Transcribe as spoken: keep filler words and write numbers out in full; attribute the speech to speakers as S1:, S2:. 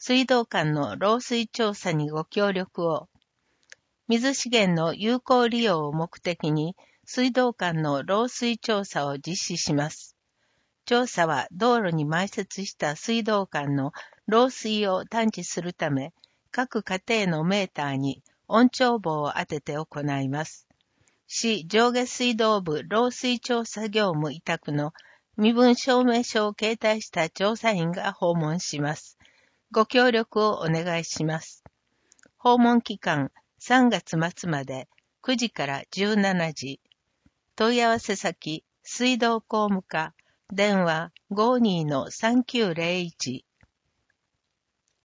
S1: 水道管の漏水調査にご協力を。水資源の有効利用を目的に、水道管の漏水調査を実施します。調査は道路に埋設した水道管の漏水を探知するため、各家庭のメーターに音調棒を当てて行います。市上下水道部漏水調査業務委託の身分証明書を携帯した調査員が訪問します。ご協力をお願いします。訪問期間さんがつ末までくじからじゅうしちじ。問い合わせ先、水道工務課、電話 ごーにーのさんきゅうゼロいち